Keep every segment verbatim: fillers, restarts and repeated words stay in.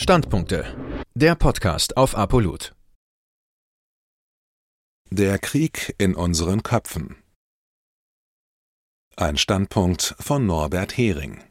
Standpunkte. Der Podcast auf Apolut. Der Krieg in unseren Köpfen. Ein Standpunkt von Norbert Hering.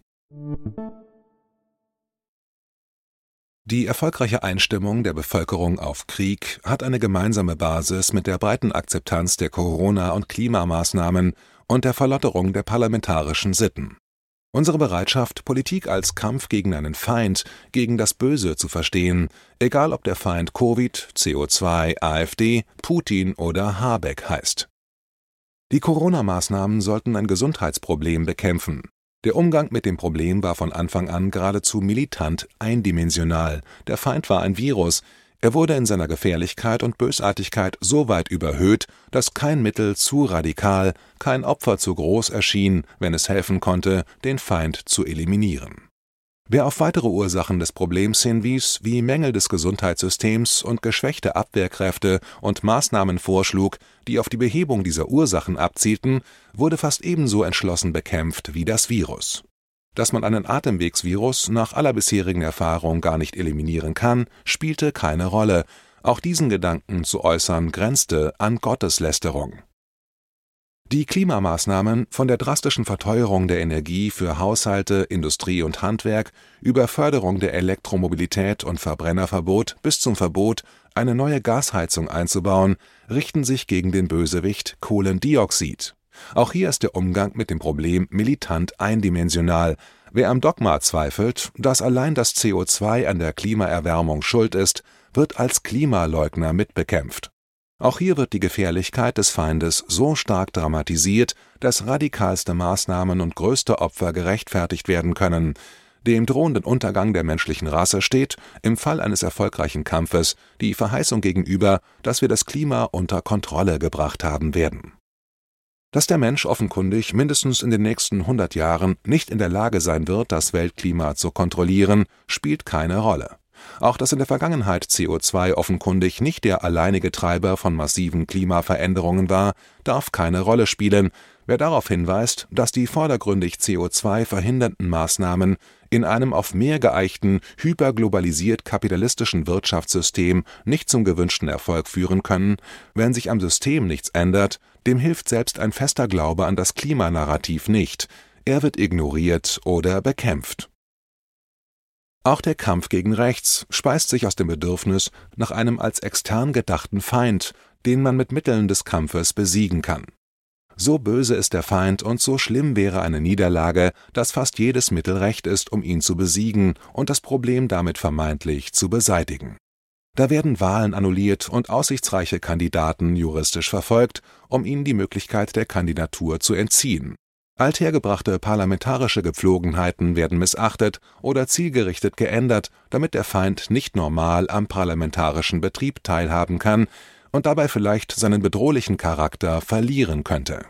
Die erfolgreiche Einstimmung der Bevölkerung auf Krieg hat eine gemeinsame Basis mit der breiten Akzeptanz der Corona- und Klimamaßnahmen und der Verlotterung der parlamentarischen Sitten. Unsere Bereitschaft, Politik als Kampf gegen einen Feind, gegen das Böse zu verstehen, egal ob der Feind Covid, C O zwei, AfD, Putin oder Habeck heißt. Die Corona-Maßnahmen sollten ein Gesundheitsproblem bekämpfen. Der Umgang mit dem Problem war von Anfang an geradezu militant eindimensional. Der Feind war ein Virus. Er wurde in seiner Gefährlichkeit und Bösartigkeit so weit überhöht, dass kein Mittel zu radikal, kein Opfer zu groß erschien, wenn es helfen konnte, den Feind zu eliminieren. Wer auf weitere Ursachen des Problems hinwies, wie Mängel des Gesundheitssystems und geschwächte Abwehrkräfte und Maßnahmen vorschlug, die auf die Behebung dieser Ursachen abzielten, wurde fast ebenso entschlossen bekämpft wie das Virus. Dass man einen Atemwegsvirus nach aller bisherigen Erfahrung gar nicht eliminieren kann, spielte keine Rolle. Auch diesen Gedanken zu äußern grenzte an Gotteslästerung. Die Klimamaßnahmen, von der drastischen Verteuerung der Energie für Haushalte, Industrie und Handwerk über Förderung der Elektromobilität und Verbrennerverbot bis zum Verbot, eine neue Gasheizung einzubauen, richten sich gegen den Bösewicht Kohlendioxid. Auch hier ist der Umgang mit dem Problem militant eindimensional. Wer am Dogma zweifelt, dass allein das C O zwei an der Klimaerwärmung schuld ist, wird als Klimaleugner mitbekämpft. Auch hier wird die Gefährlichkeit des Feindes so stark dramatisiert, dass radikalste Maßnahmen und größte Opfer gerechtfertigt werden können. Dem drohenden Untergang der menschlichen Rasse steht, im Fall eines erfolgreichen Kampfes, die Verheißung gegenüber, dass wir das Klima unter Kontrolle gebracht haben werden. Dass der Mensch offenkundig mindestens in den nächsten hundert Jahren nicht in der Lage sein wird, das Weltklima zu kontrollieren, spielt keine Rolle. Auch dass in der Vergangenheit C O zwei offenkundig nicht der alleinige Treiber von massiven Klimaveränderungen war, darf keine Rolle spielen. Wer darauf hinweist, dass die vordergründig C O zwei verhindernden Maßnahmen in einem auf mehr geeichten, hyperglobalisiert kapitalistischen Wirtschaftssystem nicht zum gewünschten Erfolg führen können, wenn sich am System nichts ändert, dem hilft selbst ein fester Glaube an das Klimanarrativ nicht. Er wird ignoriert oder bekämpft. Auch der Kampf gegen rechts speist sich aus dem Bedürfnis nach einem als extern gedachten Feind, den man mit Mitteln des Kampfes besiegen kann. So böse ist der Feind und so schlimm wäre eine Niederlage, dass fast jedes Mittel recht ist, um ihn zu besiegen und das Problem damit vermeintlich zu beseitigen. Da werden Wahlen annulliert und aussichtsreiche Kandidaten juristisch verfolgt, um ihnen die Möglichkeit der Kandidatur zu entziehen. Althergebrachte parlamentarische Gepflogenheiten werden missachtet oder zielgerichtet geändert, damit der Feind nicht normal am parlamentarischen Betrieb teilhaben kann und dabei vielleicht seinen bedrohlichen Charakter verlieren könnte.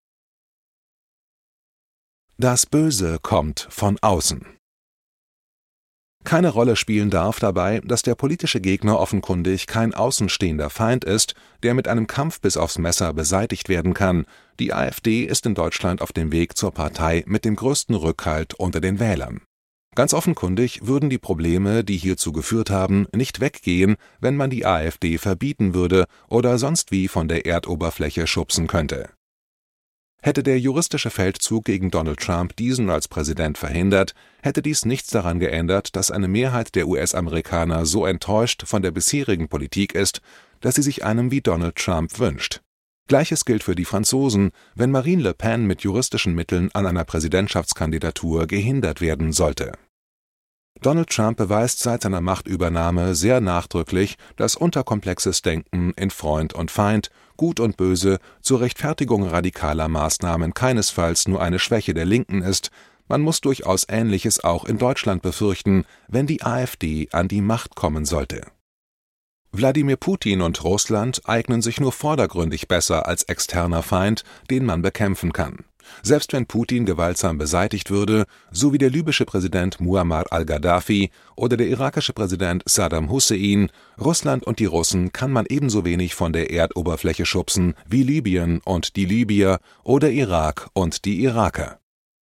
Das Böse kommt von außen. Keine Rolle spielen darf dabei, dass der politische Gegner offenkundig kein außenstehender Feind ist, der mit einem Kampf bis aufs Messer beseitigt werden kann. Die AfD ist in Deutschland auf dem Weg zur Partei mit dem größten Rückhalt unter den Wählern. Ganz offenkundig würden die Probleme, die hierzu geführt haben, nicht weggehen, wenn man die AfD verbieten würde oder sonst wie von der Erdoberfläche schubsen könnte. Hätte der juristische Feldzug gegen Donald Trump diesen als Präsident verhindert, hätte dies nichts daran geändert, dass eine Mehrheit der U S-Amerikaner so enttäuscht von der bisherigen Politik ist, dass sie sich einen wie Donald Trump wünscht. Gleiches gilt für die Franzosen, wenn Marine Le Pen mit juristischen Mitteln an einer Präsidentschaftskandidatur gehindert werden sollte. Donald Trump beweist seit seiner Machtübernahme sehr nachdrücklich, dass unterkomplexes Denken in Freund und Feind, Gut und Böse zur Rechtfertigung radikaler Maßnahmen keinesfalls nur eine Schwäche der Linken ist. Man muss durchaus Ähnliches auch in Deutschland befürchten, wenn die AfD an die Macht kommen sollte. Wladimir Putin und Russland eignen sich nur vordergründig besser als externer Feind, den man bekämpfen kann. Selbst wenn Putin gewaltsam beseitigt würde, so wie der libysche Präsident Muammar al-Gaddafi oder der irakische Präsident Saddam Hussein, Russland und die Russen kann man ebenso wenig von der Erdoberfläche schubsen wie Libyen und die Libyer oder Irak und die Iraker.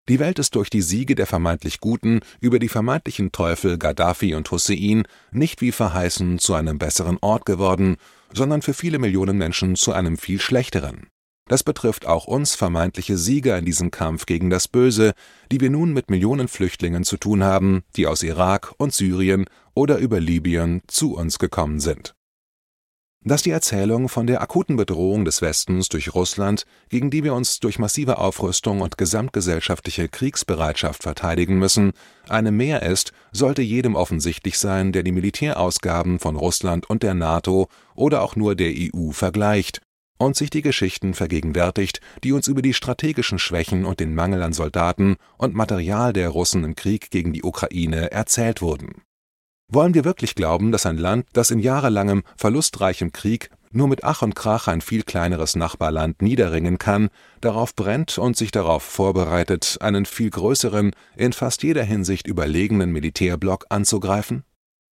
Die Welt ist durch die Siege der vermeintlich Guten über die vermeintlichen Teufel Gaddafi und Hussein nicht wie verheißen zu einem besseren Ort geworden, sondern für viele Millionen Menschen zu einem viel schlechteren. Das betrifft auch uns vermeintliche Sieger in diesem Kampf gegen das Böse, die wir nun mit Millionen Flüchtlingen zu tun haben, die aus Irak und Syrien oder über Libyen zu uns gekommen sind. Dass die Erzählung von der akuten Bedrohung des Westens durch Russland, gegen die wir uns durch massive Aufrüstung und gesamtgesellschaftliche Kriegsbereitschaft verteidigen müssen, eine mehr ist, sollte jedem offensichtlich sein, der die Militärausgaben von Russland und der NATO oder auch nur der E U vergleicht und sich die Geschichten vergegenwärtigt, die uns über die strategischen Schwächen und den Mangel an Soldaten und Material der Russen im Krieg gegen die Ukraine erzählt wurden. Wollen wir wirklich glauben, dass ein Land, das in jahrelangem, verlustreichem Krieg nur mit Ach und Krach ein viel kleineres Nachbarland niederringen kann, darauf brennt und sich darauf vorbereitet, einen viel größeren, in fast jeder Hinsicht überlegenen Militärblock anzugreifen?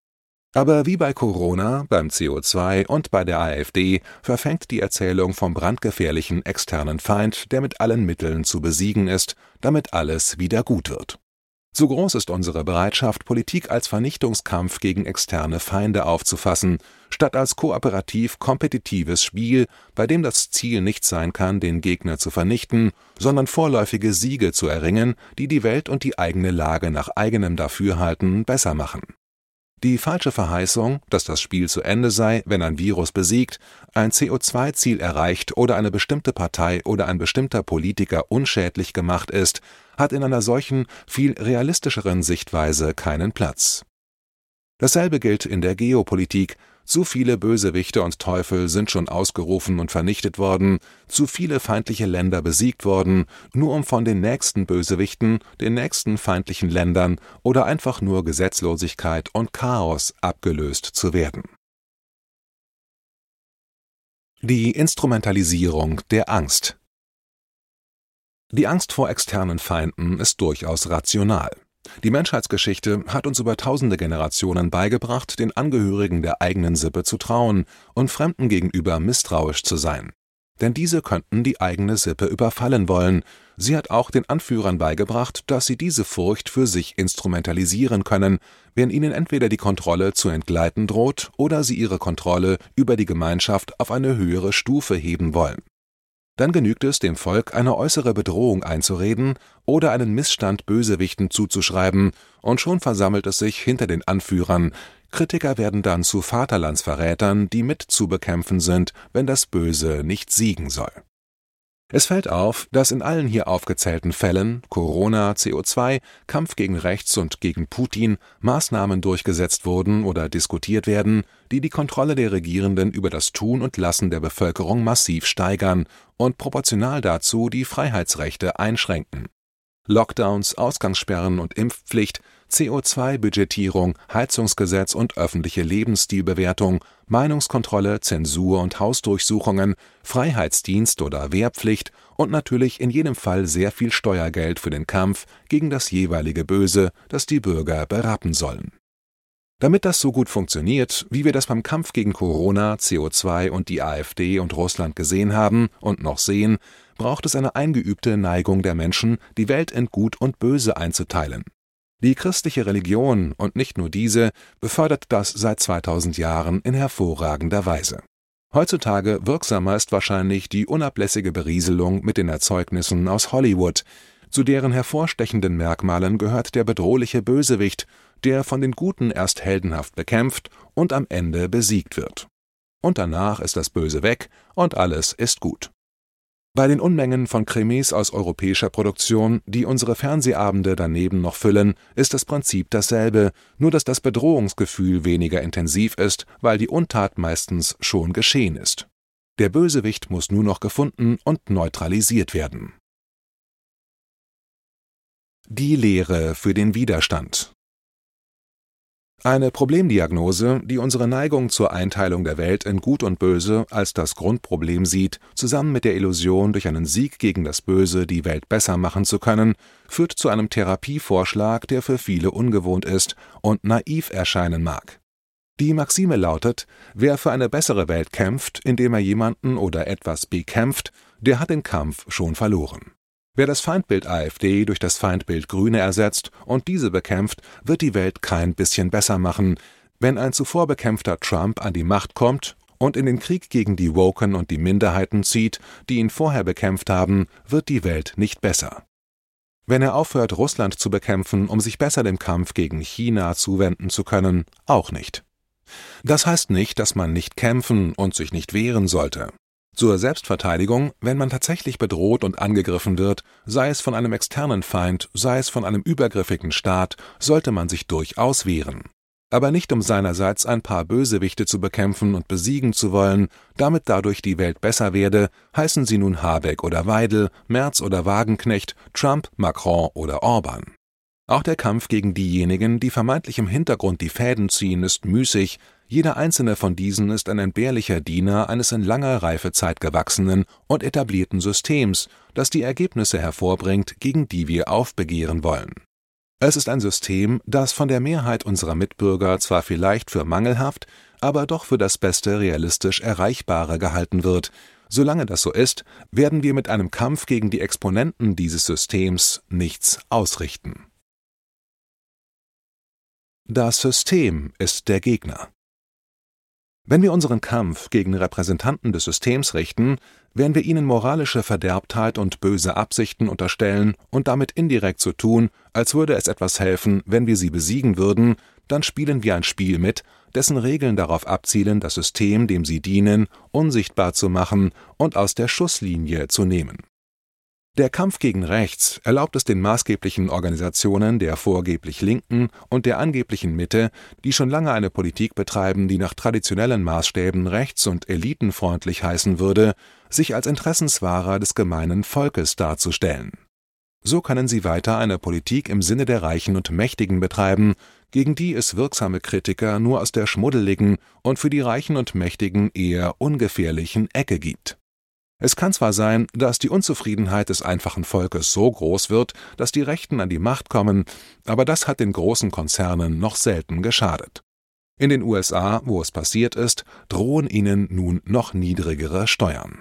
Aber wie bei Corona, beim C O zwei und bei der AfD verfängt die Erzählung vom brandgefährlichen externen Feind, der mit allen Mitteln zu besiegen ist, damit alles wieder gut wird. So groß ist unsere Bereitschaft, Politik als Vernichtungskampf gegen externe Feinde aufzufassen, statt als kooperativ-kompetitives Spiel, bei dem das Ziel nicht sein kann, den Gegner zu vernichten, sondern vorläufige Siege zu erringen, die die Welt und die eigene Lage nach eigenem Dafürhalten besser machen. Die falsche Verheißung, dass das Spiel zu Ende sei, wenn ein Virus besiegt, ein C O zwei Ziel erreicht oder eine bestimmte Partei oder ein bestimmter Politiker unschädlich gemacht ist, hat in einer solchen, viel realistischeren Sichtweise keinen Platz. Dasselbe gilt in der Geopolitik. Zu viele Bösewichte und Teufel sind schon ausgerufen und vernichtet worden, zu viele feindliche Länder besiegt worden, nur um von den nächsten Bösewichten, den nächsten feindlichen Ländern oder einfach nur Gesetzlosigkeit und Chaos abgelöst zu werden. Die Instrumentalisierung der Angst. Die Angst vor externen Feinden ist durchaus rational. Die Menschheitsgeschichte hat uns über tausende Generationen beigebracht, den Angehörigen der eigenen Sippe zu trauen und Fremden gegenüber misstrauisch zu sein. Denn diese könnten die eigene Sippe überfallen wollen. Sie hat auch den Anführern beigebracht, dass sie diese Furcht für sich instrumentalisieren können, wenn ihnen entweder die Kontrolle zu entgleiten droht oder sie ihre Kontrolle über die Gemeinschaft auf eine höhere Stufe heben wollen. Dann genügt es, dem Volk eine äußere Bedrohung einzureden oder einen Missstand Bösewichten zuzuschreiben, und schon versammelt es sich hinter den Anführern. Kritiker werden dann zu Vaterlandsverrätern, die mit zu bekämpfen sind, wenn das Böse nicht siegen soll. Es fällt auf, dass in allen hier aufgezählten Fällen Corona, C O zwei, Kampf gegen Rechts und gegen Putin Maßnahmen durchgesetzt wurden oder diskutiert werden, die die Kontrolle der Regierenden über das Tun und Lassen der Bevölkerung massiv steigern und proportional dazu die Freiheitsrechte einschränken. Lockdowns, Ausgangssperren und Impfpflicht, C O zwei Budgetierung, Heizungsgesetz und öffentliche Lebensstilbewertung, Meinungskontrolle, Zensur und Hausdurchsuchungen, Freiheitsdienst oder Wehrpflicht und natürlich in jedem Fall sehr viel Steuergeld für den Kampf gegen das jeweilige Böse, das die Bürger berappen sollen. Damit das so gut funktioniert, wie wir das beim Kampf gegen Corona, C O zwei und die AfD und Russland gesehen haben und noch sehen, braucht es eine eingeübte Neigung der Menschen, die Welt in Gut und Böse einzuteilen. Die christliche Religion, und nicht nur diese, befördert das seit zweitausend Jahren in hervorragender Weise. Heutzutage wirksamer ist wahrscheinlich die unablässige Berieselung mit den Erzeugnissen aus Hollywood. Zu deren hervorstechenden Merkmalen gehört der bedrohliche Bösewicht, der von den Guten erst heldenhaft bekämpft und am Ende besiegt wird. Und danach ist das Böse weg und alles ist gut. Bei den Unmengen von Krimis aus europäischer Produktion, die unsere Fernsehabende daneben noch füllen, ist das Prinzip dasselbe, nur dass das Bedrohungsgefühl weniger intensiv ist, weil die Untat meistens schon geschehen ist. Der Bösewicht muss nur noch gefunden und neutralisiert werden. Die Lehre für den Widerstand. Eine Problemdiagnose, die unsere Neigung zur Einteilung der Welt in Gut und Böse als das Grundproblem sieht, zusammen mit der Illusion, durch einen Sieg gegen das Böse die Welt besser machen zu können, führt zu einem Therapievorschlag, der für viele ungewohnt ist und naiv erscheinen mag. Die Maxime lautet: Wer für eine bessere Welt kämpft, indem er jemanden oder etwas bekämpft, der hat den Kampf schon verloren. Wer das Feindbild AfD durch das Feindbild Grüne ersetzt und diese bekämpft, wird die Welt kein bisschen besser machen. Wenn ein zuvor bekämpfter Trump an die Macht kommt und in den Krieg gegen die Woken und die Minderheiten zieht, die ihn vorher bekämpft haben, wird die Welt nicht besser. Wenn er aufhört, Russland zu bekämpfen, um sich besser dem Kampf gegen China zuwenden zu können, auch nicht. Das heißt nicht, dass man nicht kämpfen und sich nicht wehren sollte. Zur Selbstverteidigung, wenn man tatsächlich bedroht und angegriffen wird, sei es von einem externen Feind, sei es von einem übergriffigen Staat, sollte man sich durchaus wehren. Aber nicht um seinerseits ein paar Bösewichte zu bekämpfen und besiegen zu wollen, damit dadurch die Welt besser werde, heißen sie nun Habeck oder Weidel, Merz oder Wagenknecht, Trump, Macron oder Orban. Auch der Kampf gegen diejenigen, die vermeintlich im Hintergrund die Fäden ziehen, ist müßig. Jeder einzelne von diesen ist ein entbehrlicher Diener eines in langer Reifezeit gewachsenen und etablierten Systems, das die Ergebnisse hervorbringt, gegen die wir aufbegehren wollen. Es ist ein System, das von der Mehrheit unserer Mitbürger zwar vielleicht für mangelhaft, aber doch für das beste realistisch Erreichbare gehalten wird. Solange das so ist, werden wir mit einem Kampf gegen die Exponenten dieses Systems nichts ausrichten. Das System ist der Gegner. Wenn wir unseren Kampf gegen Repräsentanten des Systems richten, werden wir ihnen moralische Verderbtheit und böse Absichten unterstellen und damit indirekt so tun, als würde es etwas helfen, wenn wir sie besiegen würden, dann spielen wir ein Spiel mit, dessen Regeln darauf abzielen, das System, dem sie dienen, unsichtbar zu machen und aus der Schusslinie zu nehmen. Der Kampf gegen Rechts erlaubt es den maßgeblichen Organisationen der vorgeblich Linken und der angeblichen Mitte, die schon lange eine Politik betreiben, die nach traditionellen Maßstäben rechts- und elitenfreundlich heißen würde, sich als Interessenswahrer des gemeinen Volkes darzustellen. So können sie weiter eine Politik im Sinne der Reichen und Mächtigen betreiben, gegen die es wirksame Kritiker nur aus der schmuddeligen und für die Reichen und Mächtigen eher ungefährlichen Ecke gibt. Es kann zwar sein, dass die Unzufriedenheit des einfachen Volkes so groß wird, dass die Rechten an die Macht kommen, aber das hat den großen Konzernen noch selten geschadet. In den U S A, wo es passiert ist, drohen ihnen nun noch niedrigere Steuern.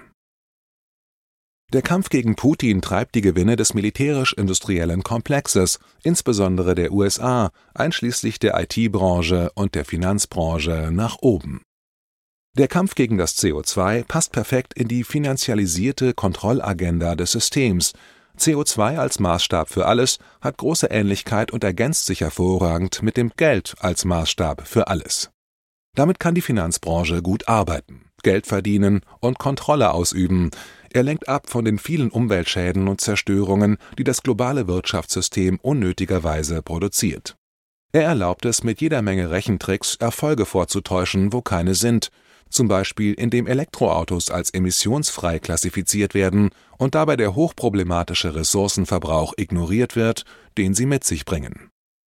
Der Kampf gegen Putin treibt die Gewinne des militärisch-industriellen Komplexes, insbesondere der U S A, einschließlich der I T-Branche und der Finanzbranche, nach oben. Der Kampf gegen das C O zwei passt perfekt in die finanzialisierte Kontrollagenda des Systems. C O zwei als Maßstab für alles hat große Ähnlichkeit und ergänzt sich hervorragend mit dem Geld als Maßstab für alles. Damit kann die Finanzbranche gut arbeiten, Geld verdienen und Kontrolle ausüben. Er lenkt ab von den vielen Umweltschäden und Zerstörungen, die das globale Wirtschaftssystem unnötigerweise produziert. Er erlaubt es, mit jeder Menge Rechentricks Erfolge vorzutäuschen, wo keine sind, zum Beispiel indem Elektroautos als emissionsfrei klassifiziert werden und dabei der hochproblematische Ressourcenverbrauch ignoriert wird, den sie mit sich bringen.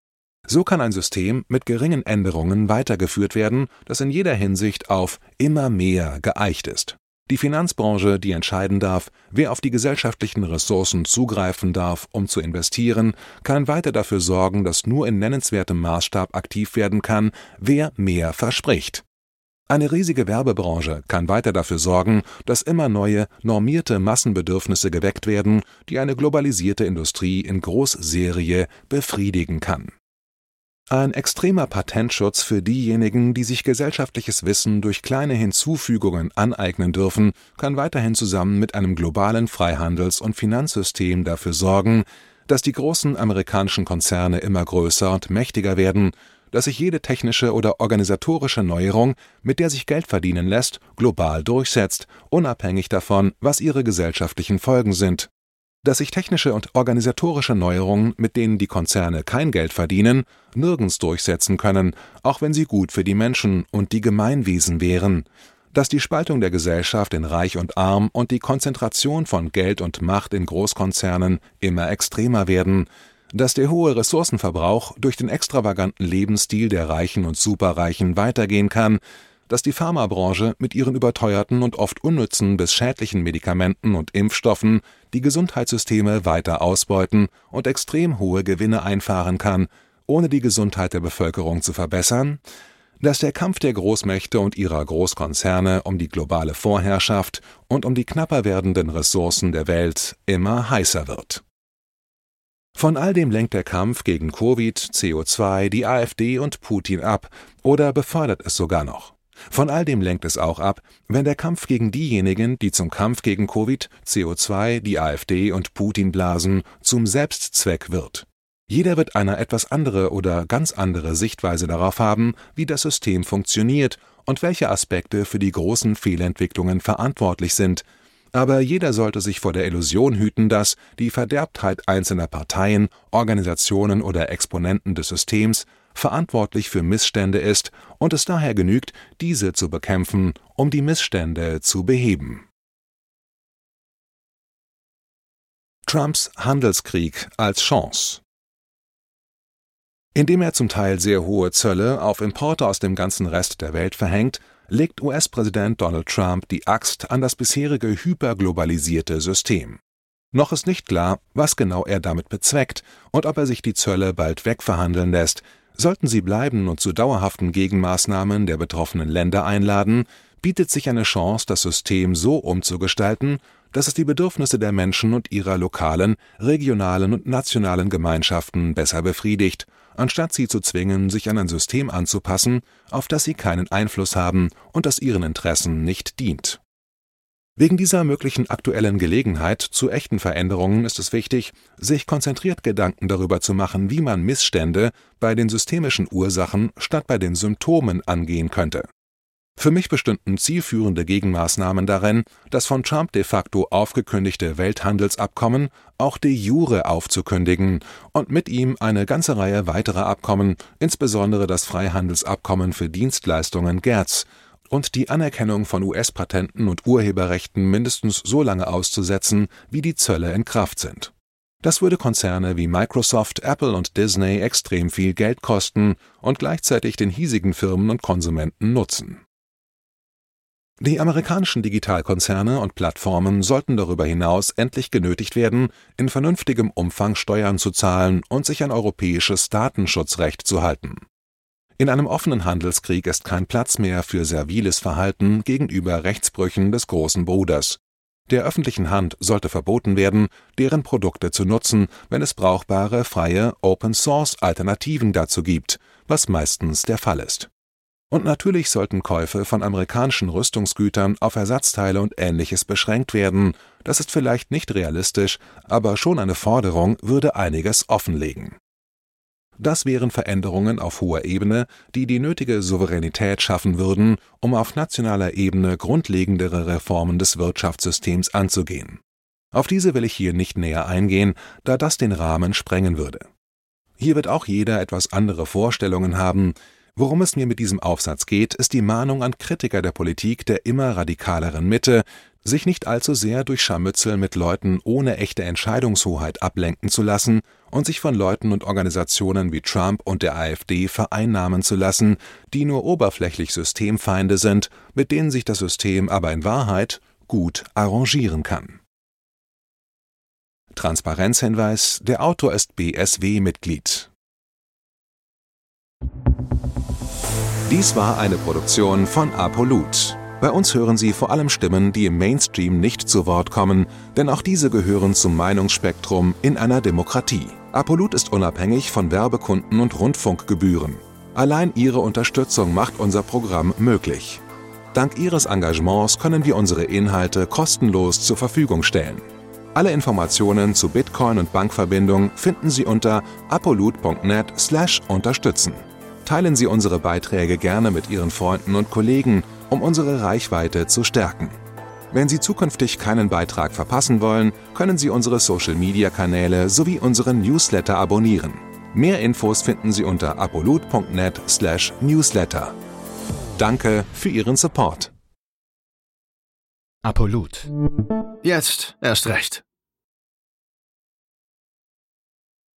So kann ein System mit geringen Änderungen weitergeführt werden, das in jeder Hinsicht auf immer mehr geeicht ist. Die Finanzbranche, die entscheiden darf, wer auf die gesellschaftlichen Ressourcen zugreifen darf, um zu investieren, kann weiter dafür sorgen, dass nur in nennenswertem Maßstab aktiv werden kann, wer mehr verspricht. Eine riesige Werbebranche kann weiter dafür sorgen, dass immer neue, normierte Massenbedürfnisse geweckt werden, die eine globalisierte Industrie in Großserie befriedigen kann. Ein extremer Patentschutz für diejenigen, die sich gesellschaftliches Wissen durch kleine Hinzufügungen aneignen dürfen, kann weiterhin zusammen mit einem globalen Freihandels- und Finanzsystem dafür sorgen, dass die großen amerikanischen Konzerne immer größer und mächtiger werden, dass sich jede technische oder organisatorische Neuerung, mit der sich Geld verdienen lässt, global durchsetzt, unabhängig davon, was ihre gesellschaftlichen Folgen sind. Dass sich technische und organisatorische Neuerungen, mit denen die Konzerne kein Geld verdienen, nirgends durchsetzen können, auch wenn sie gut für die Menschen und die Gemeinwesen wären. Dass die Spaltung der Gesellschaft in Reich und Arm und die Konzentration von Geld und Macht in Großkonzernen immer extremer werden. Dass der hohe Ressourcenverbrauch durch den extravaganten Lebensstil der Reichen und Superreichen weitergehen kann, dass die Pharmabranche mit ihren überteuerten und oft unnützen bis schädlichen Medikamenten und Impfstoffen die Gesundheitssysteme weiter ausbeuten und extrem hohe Gewinne einfahren kann, ohne die Gesundheit der Bevölkerung zu verbessern, dass der Kampf der Großmächte und ihrer Großkonzerne um die globale Vorherrschaft und um die knapper werdenden Ressourcen der Welt immer heißer wird. Von all dem lenkt der Kampf gegen Covid, C O zwei, die AfD und Putin ab oder befördert es sogar noch. Von all dem lenkt es auch ab, wenn der Kampf gegen diejenigen, die zum Kampf gegen Covid, C O zwei, die AfD und Putin blasen, zum Selbstzweck wird. Jeder wird eine etwas andere oder ganz andere Sichtweise darauf haben, wie das System funktioniert und welche Aspekte für die großen Fehlentwicklungen verantwortlich sind. Aber jeder sollte sich vor der Illusion hüten, dass die Verderbtheit einzelner Parteien, Organisationen oder Exponenten des Systems verantwortlich für Missstände ist und es daher genügt, diese zu bekämpfen, um die Missstände zu beheben. Trumps Handelskrieg als Chance. Indem er zum Teil sehr hohe Zölle auf Importe aus dem ganzen Rest der Welt verhängt, legt U S-Präsident Donald Trump die Axt an das bisherige hyperglobalisierte System. Noch ist nicht klar, was genau er damit bezweckt und ob er sich die Zölle bald wegverhandeln lässt. Sollten sie bleiben und zu dauerhaften Gegenmaßnahmen der betroffenen Länder einladen, bietet sich eine Chance, das System so umzugestalten, dass es die Bedürfnisse der Menschen und ihrer lokalen, regionalen und nationalen Gemeinschaften besser befriedigt, anstatt sie zu zwingen, sich an ein System anzupassen, auf das sie keinen Einfluss haben und das ihren Interessen nicht dient. Wegen dieser möglichen aktuellen Gelegenheit zu echten Veränderungen ist es wichtig, sich konzentriert Gedanken darüber zu machen, wie man Missstände bei den systemischen Ursachen statt bei den Symptomen angehen könnte. Für mich bestünden zielführende Gegenmaßnahmen darin, das von Trump de facto aufgekündigte Welthandelsabkommen auch de jure aufzukündigen und mit ihm eine ganze Reihe weiterer Abkommen, insbesondere das Freihandelsabkommen für Dienstleistungen GATS, und die Anerkennung von U S-Patenten und Urheberrechten mindestens so lange auszusetzen, wie die Zölle in Kraft sind. Das würde Konzerne wie Microsoft, Apple und Disney extrem viel Geld kosten und gleichzeitig den hiesigen Firmen und Konsumenten nutzen. Die amerikanischen Digitalkonzerne und Plattformen sollten darüber hinaus endlich genötigt werden, in vernünftigem Umfang Steuern zu zahlen und sich an europäisches Datenschutzrecht zu halten. In einem offenen Handelskrieg ist kein Platz mehr für serviles Verhalten gegenüber Rechtsbrüchen des großen Bruders. Der öffentlichen Hand sollte verboten werden, deren Produkte zu nutzen, wenn es brauchbare, freie Open-Source-Alternativen dazu gibt, was meistens der Fall ist. Und natürlich sollten Käufe von amerikanischen Rüstungsgütern auf Ersatzteile und Ähnliches beschränkt werden. Das ist vielleicht nicht realistisch, aber schon eine Forderung würde einiges offenlegen. Das wären Veränderungen auf hoher Ebene, die die nötige Souveränität schaffen würden, um auf nationaler Ebene grundlegendere Reformen des Wirtschaftssystems anzugehen. Auf diese will ich hier nicht näher eingehen, da das den Rahmen sprengen würde. Hier wird auch jeder etwas andere Vorstellungen haben. Worum es mir mit diesem Aufsatz geht, ist die Mahnung an Kritiker der Politik der immer radikaleren Mitte, sich nicht allzu sehr durch Scharmützel mit Leuten ohne echte Entscheidungshoheit ablenken zu lassen und sich von Leuten und Organisationen wie Trump und der AfD vereinnahmen zu lassen, die nur oberflächlich Systemfeinde sind, mit denen sich das System aber in Wahrheit gut arrangieren kann. Transparenzhinweis: Der Autor ist B S W-Mitglied. Dies war eine Produktion von ApoLoot. Bei uns hören Sie vor allem Stimmen, die im Mainstream nicht zu Wort kommen, denn auch diese gehören zum Meinungsspektrum in einer Demokratie. ApoLoot ist unabhängig von Werbekunden und Rundfunkgebühren. Allein Ihre Unterstützung macht unser Programm möglich. Dank Ihres Engagements können wir unsere Inhalte kostenlos zur Verfügung stellen. Alle Informationen zu Bitcoin und Bankverbindung finden Sie unter apoloot punkt net slash unterstützen. Teilen Sie unsere Beiträge gerne mit Ihren Freunden und Kollegen, um unsere Reichweite zu stärken. Wenn Sie zukünftig keinen Beitrag verpassen wollen, können Sie unsere Social-Media-Kanäle sowie unseren Newsletter abonnieren. Mehr Infos finden Sie unter apoloot punkt net slash newsletter. Danke für Ihren Support. ApoLoot. Jetzt erst recht.